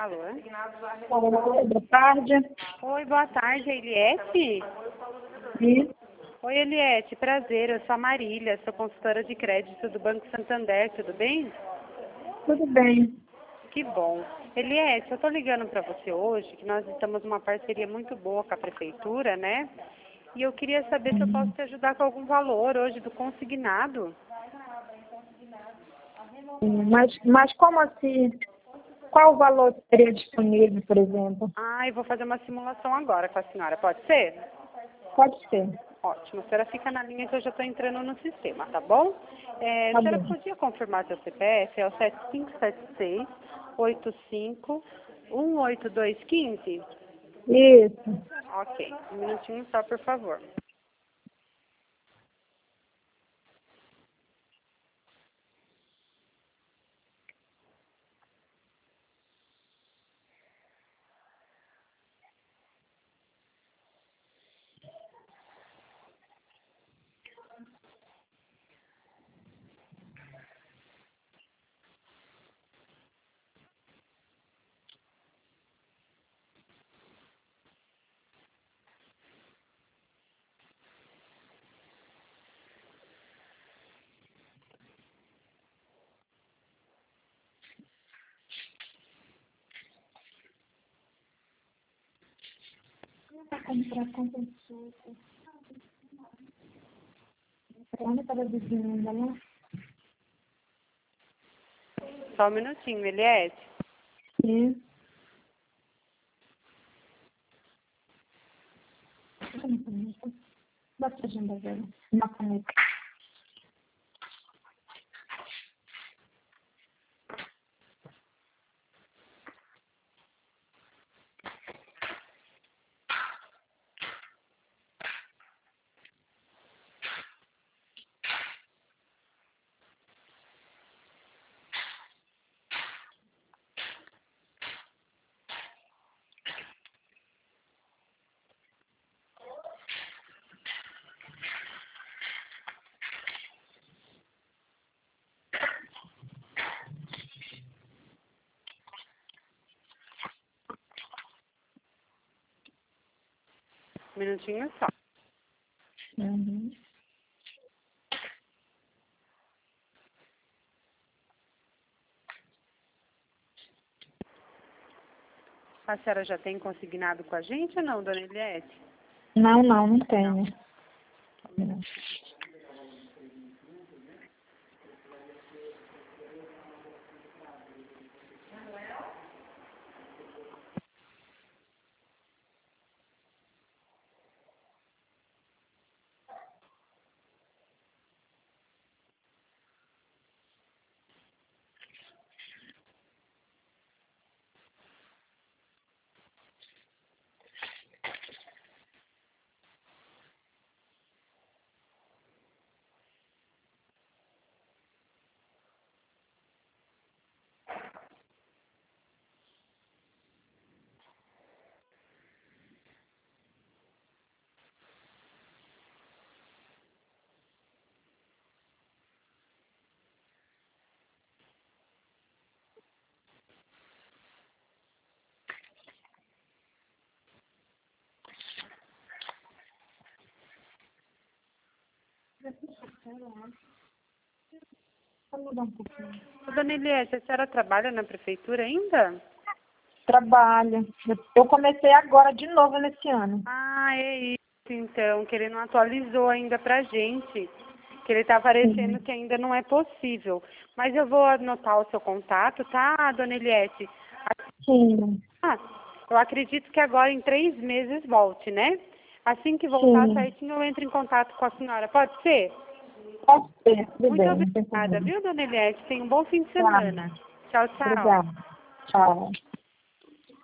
Alô? Oi, boa tarde. Oi, boa tarde, Eliette? Sim, Oi, Eliette, prazer, eu sou a Marília, sou consultora de crédito do Banco Santander, tudo bem? tudo bem. Que bom. Eliette, eu estou ligando para você hoje, que nós estamos numa parceria muito boa com a Prefeitura, né? E eu queria saber se eu posso te ajudar com algum valor hoje do consignado. Mas como assim? Qual o valor que seria disponível, por exemplo? Ah, eu vou fazer uma simulação agora com a senhora, pode ser? Pode ser. Ótimo, a senhora fica na linha que eu já estou entrando no sistema, tá bom? Tá A senhora bom. podia confirmar seu CPF? É o 7576-85 18215? Isso. Ok, um minutinho só, por favor. Para comprar consulta. Onde estava dizendo ainda, né? Só um minutinho, Eliette. Sim. Bota a agenda dela. Uma caneta. Um minutinho só. Uhum. A senhora já tem consignado com a gente ou não, dona Eliette? Não tenho. Não. Vou mudar um pouquinho. Ô, dona Eliette, a senhora trabalha na prefeitura ainda? Trabalho. Eu comecei agora de novo nesse ano. Ah, é isso então, que ele não atualizou ainda pra gente. Que ele tá aparecendo Sim. que ainda não é possível. Mas eu vou anotar o seu contato, tá, dona Eliette? Sim. Ah, eu acredito que agora em 3 meses volte, né? Assim que voltar, Sim. certinho, eu entro em contato com a senhora. Pode ser? Pode ser, tudo Muito bem, não tem obrigada, problema. viu, dona Eliette? Tenha um bom fim de Tá. semana. Tchau, tchau. Obrigada. Tchau.